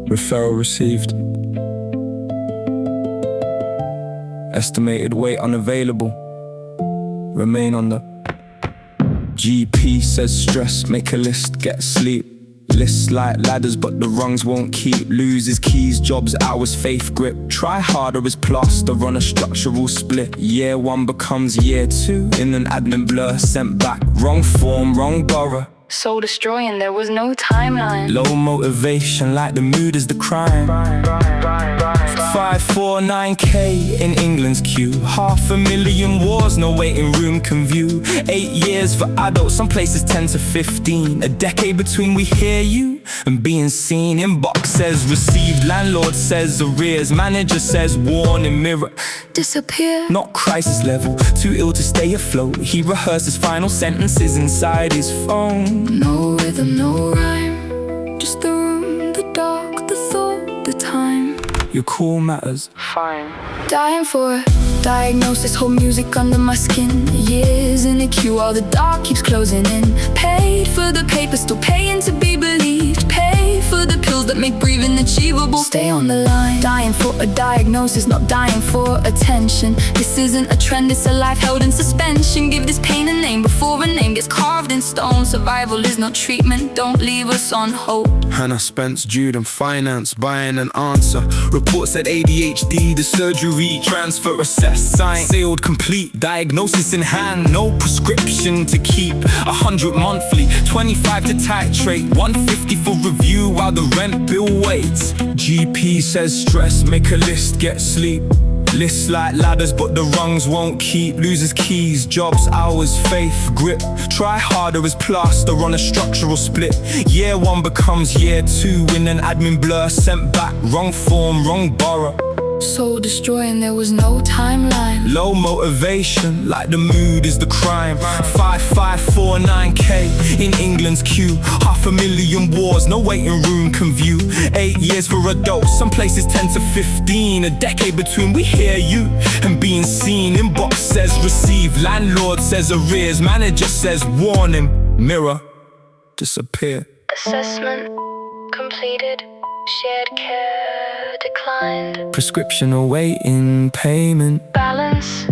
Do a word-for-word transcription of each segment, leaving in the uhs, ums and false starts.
Referral received. Estimated weight unavailable. Remain on the G P says stress, make a list, get sleep. Lists like ladders but the rungs won't keep. Loses keys, jobs, hours, faith, grip. Try harder as plaster on a structural split. Year one becomes year two in an admin blur. Sent back, wrong form, wrong borough. Soul destroying, there was no timeline. Low motivation, like the mood is the crime. Five, four, nine K in England's queue. Half a million wars, no waiting room can view. Eight years for adults, some places ten to fifteen. A decade between we hear you and being seen. Inbox says received, landlord says arrears. Manager says warning, mirror disappear. Not crisis level, too ill to stay afloat. He rehearses final sentences inside his phone. No rhythm, no rhyme. Just the room, the dark, the thought, the time. Your call matters. Fine. Dying for a diagnosis, hold music under my skin. Years in a queue, while the dark keeps closing in. Paid for the paper, still paying to be believed. Pay for the pills that make breathing achievable. Stay on the line. Dying for a diagnosis, not dying for attention. This isn't a trend, it's a life held in suspension. Give this pain a name before a name gets carved in stone. Survival is not treatment, don't leave us on hope. Hannah Spence, Jude and finance, buying an answer. Report said A D H D, the surgery, transfer assessed, signed, sealed, complete. Diagnosis in hand, no prescription to keep. A hundred monthly, twenty-five to titrate, one fifty for review while the rent bill waits. G P says stress, make a list, get sleep. Lists like ladders but the rungs won't keep. Loses keys, jobs, hours, faith, grip. Try harder as plaster on a structural split. Year one becomes year two in an admin blur. Sent back, wrong form, wrong borough. Soul destroying, there was no timeline. Low motivation, like the mood is the crime. Five, five, four, nine K in England's queue. Half a million wars, no waiting room can view. Eight years for adults, some places ten to fifteen. A decade between we hear you and being seen. Inbox says receive, landlord says arrears. Manager says warning, mirror disappear. Assessment completed, shared care declined. Prescription awaiting payment. Balance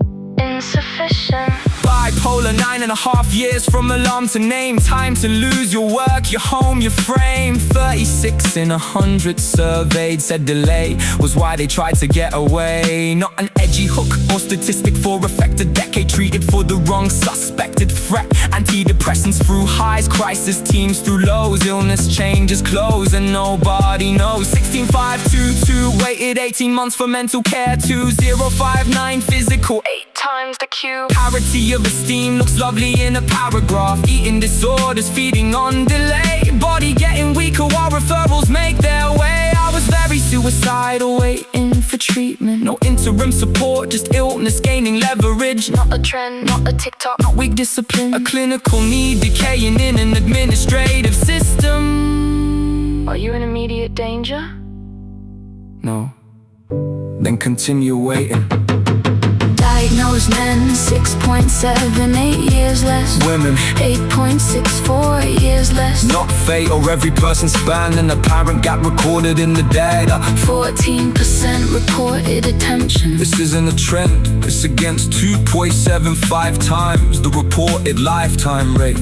insufficient. Bipolar, nine and a half years from alarm to name. Time to lose your work, your home, your frame. Thirty-six in a hundred surveyed said delay was why they tried to get away. Not an edgy hook or statistic for effect. A decade treated for the wrong suspected threat. Antidepressants through highs, crisis teams through lows. Illness changes clothes and nobody knows. Sixteen five two two, waited eighteen months for mental care. Two zero five nine physical, Eight times the queue. parity of esteem looks lovely in a paragraph. Eating disorders, feeding on delay. Body getting weaker while referrals make their way. I was very suicidal, waiting for treatment. No interim support, just illness gaining leverage. Not a trend, not a TikTok, Not weak discipline, a clinical need decaying in an administrative system. Are you in immediate danger? No. Then continue waiting. Diagnosed men, six point seven eight years less. Women, eight point six four years less. not fatal, every person span an apparent gap recorded in the data. fourteen percent reported attention. This isn't a trend, it's against two point seven five times the reported lifetime rate.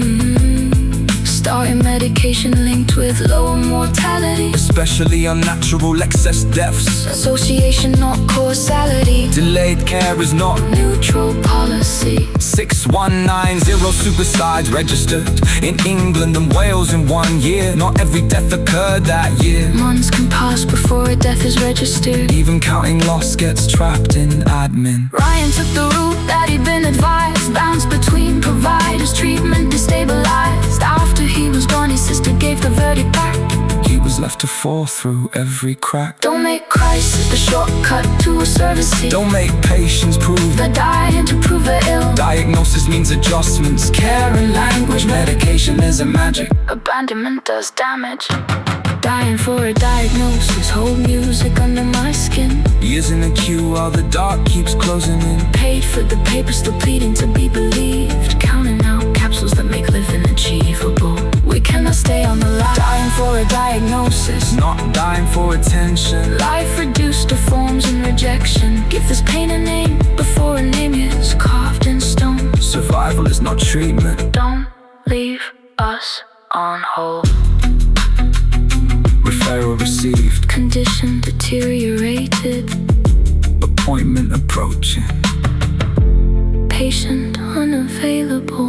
Starting medication linked with lower mortality. Especially unnatural excess deaths. Association, not causality. Delayed care is not Neutral policy. Six one nine zero suicides registered in England and Wales in one year. Not every death occurred that year. Months can pass before a death is registered. Even counting loss gets trapped in admin. Ryan took the route that he'd been advised. Bounced between providers, treatment destabilized. After he was gone, his sister gave the verdict back. He was left to fall through every crack. Don't make crisis the shortcut to a service seat. Don't make patients prove They're dying to prove they're ill. diagnosis means adjustments. Care and language, medication isn't magic. Abandonment does damage. Dying for a diagnosis, hold music under my skin. Years in a queue while the dark keeps closing in. Paid for the paper, still pleading to be believed. Counting out capsules that make living achievable. We cannot stay on the line. Dying for a diagnosis, Not direction. Give this pain a name before a name is carved in stone. Survival is not treatment. Don't leave us on hold. Referral received. Condition deteriorated. Appointment approaching. Patient unavailable.